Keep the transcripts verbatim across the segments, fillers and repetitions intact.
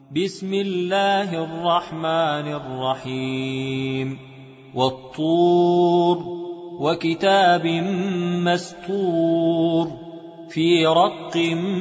بسم الله الرحمن الرحيم والطور وكتاب مستور في رق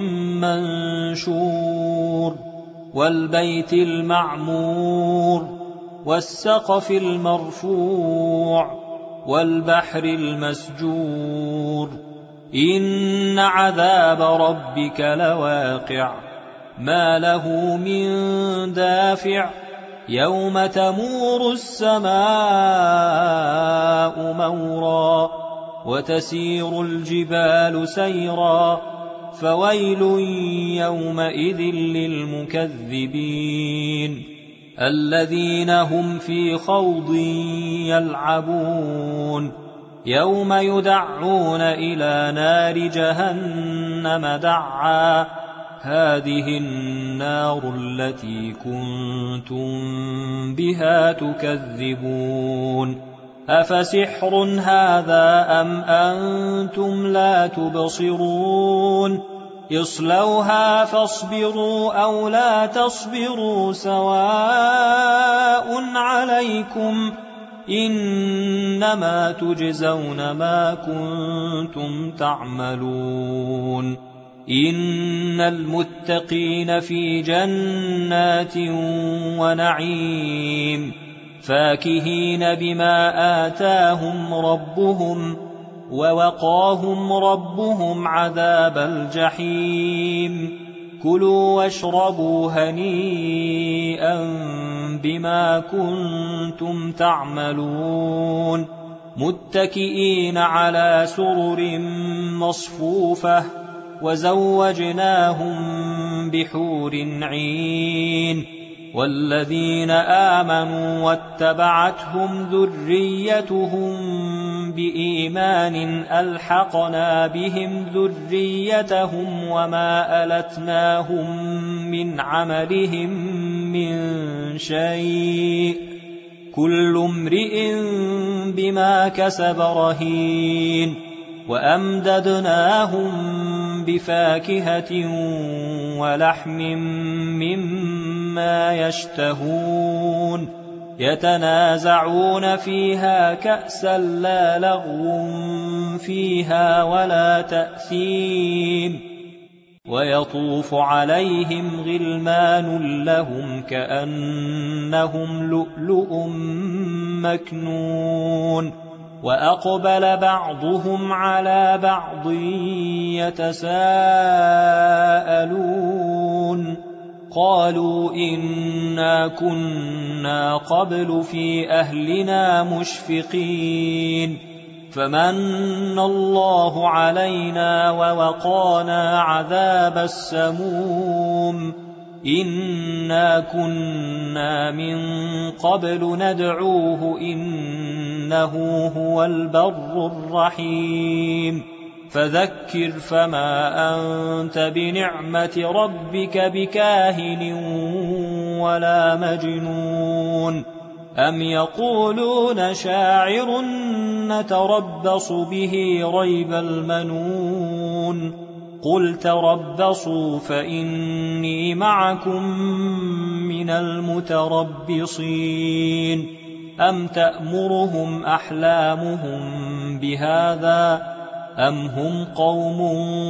منشور والبيت المعمور والسقف المرفوع والبحر المسجور إن عذاب ربك لواقع ما له من دافع يوم تمور السماء مورا وتسير الجبال سيرا فويل يومئذ للمكذبين الذين هم في خوض يلعبون يوم يدعون إلى نار جهنم دعا هذه النار التي كنتم بها تكذبون أفسحر هذا أم أنتم لا تبصرون اصلوها فاصبروا أو لا تصبروا سواء عليكم إنما تجزون ما كنتم تعملون إن المتقين في جنات ونعيم فاكهين بما آتاهم ربهم ووقاهم ربهم عذاب الجحيم كلوا واشربوا هنيئا بما كنتم تعملون متكئين على سرر مصفوفة وزوجناهم بحور عين والذين آمنوا واتبعتهم ذريتهم بإيمان ألحقنا بهم ذريتهم وما ألتناهم من عملهم من شيء كل امرئ بما كسب رهين وأمددناهم بفاكهة ولحم مما يشتهون يتنازعون فيها كأسا لا لغو فيها ولا تأثيم ويطوف عليهم غلمان لهم كأنهم لؤلؤ مكنون وأقبل بعضهم على بعض يتساءلون قالوا إنا كنا قبل في أهلنا مشفقين فمن الله علينا ووقانا عذاب السموم إنا كنا من قبل ندعوه إنه هو البر الرحيم فذكر فما أنت بنعمة ربك بكاهن ولا مجنون أم يقولون شاعر نتربص به ريب المنون قل تربصوا فإني معكم من المتربصين أم تأمرهم أحلامهم بهذا أم هم قوم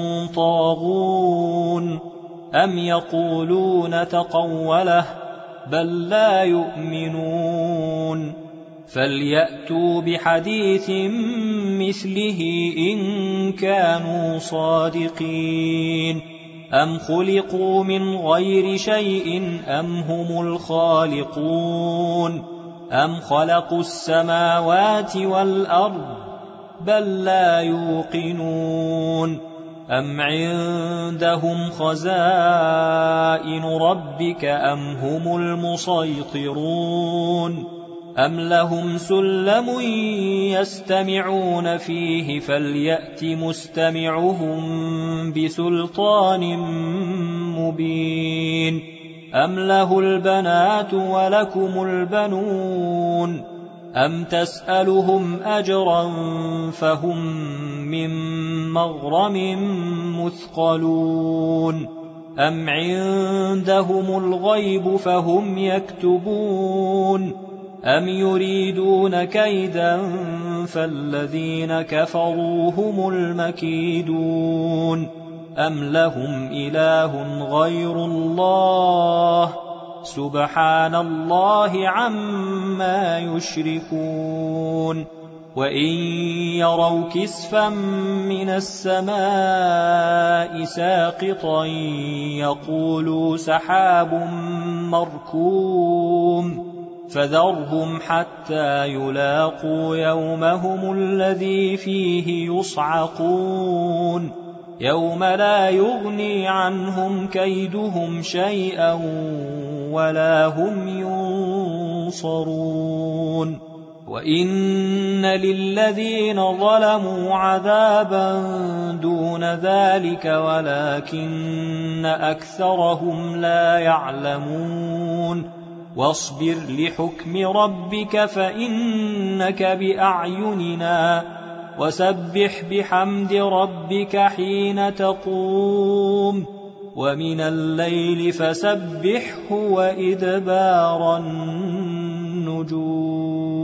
طاغون أم يقولون تقوله بل لا يؤمنون فليأتوا بحديث مثله إن كانوا صادقين أم خلقوا من غير شيء أم هم الخالقون أم خلقوا السماوات والأرض بل لا يوقنون أم عندهم خزائن ربك أم هم المسيطرون أم لهم سلم يستمعون فيه فليأت مستمعهم بسلطان مبين أم له البنات ولكم البنون أم تسألهم أجرا فهم من مغرم مثقلون أم عندهم الغيب فهم يكتبون أم يريدون كيدا فالذين كفروا هم المكيدون أم لهم إله غير الله سبحان الله عما يشركون وإن يروا كسفا من السماء ساقطا يقولوا سحاب مركوم فذرهم حتى يلاقوا يومهم الذي فيه يصعقون يوم لا يغني عنهم كيدهم شيئا ولا هم ينصرون وإن للذين ظلموا عذابا دون ذلك ولكن أكثرهم لا يعلمون واصبر لحكم ربك فإنك بأعيننا وسبح بحمد ربك حين تقوم ومن الليل فسبحه وإدبار النجوم